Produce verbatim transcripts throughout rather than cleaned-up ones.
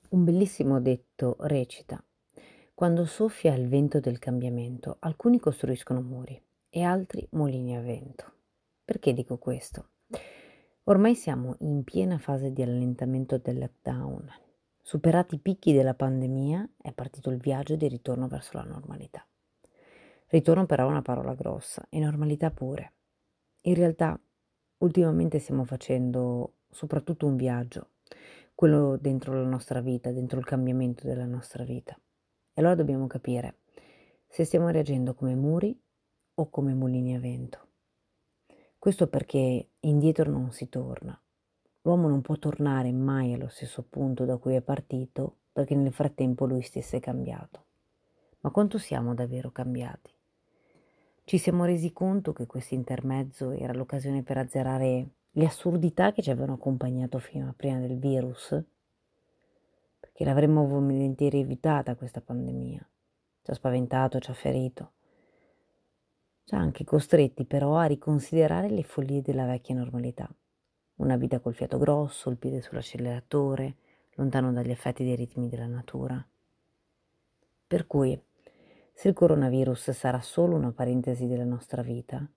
Un bellissimo detto recita: quando soffia il vento del cambiamento, alcuni costruiscono muri e altri mulini a vento. Perché dico questo? Ormai siamo in piena fase di allentamento del lockdown. Superati i picchi della pandemia, è partito il viaggio di ritorno verso la normalità. Ritorno però è una parola grossa e normalità pure. In realtà, ultimamente stiamo facendo soprattutto un viaggio, quello dentro la nostra vita, dentro il cambiamento della nostra vita. E allora dobbiamo capire se stiamo reagendo come muri o come mulini a vento. Questo perché indietro non si torna. L'uomo non può tornare mai allo stesso punto da cui è partito perché nel frattempo lui stesso è cambiato. Ma quanto siamo davvero cambiati? Ci siamo resi conto che questo intermezzo era l'occasione per azzerare le assurdità che ci avevano accompagnato fino a prima del virus? Perché l'avremmo volentieri evitata questa pandemia. Ci ha spaventato, ci ha ferito. Ci ha anche costretti però a riconsiderare le follie della vecchia normalità. Una vita col fiato grosso, il piede sull'acceleratore, lontano dagli effetti dei ritmi della natura. Per cui, se il coronavirus sarà solo una parentesi della nostra vita,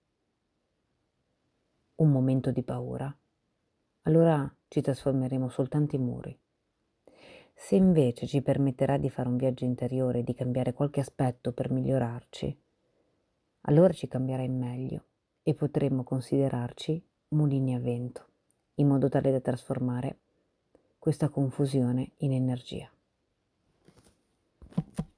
un momento di paura, allora ci trasformeremo soltanto in muri. Se invece ci permetterà di fare un viaggio interiore, di cambiare qualche aspetto per migliorarci, allora ci cambierà in meglio e potremo considerarci mulini a vento, in modo tale da trasformare questa confusione in energia.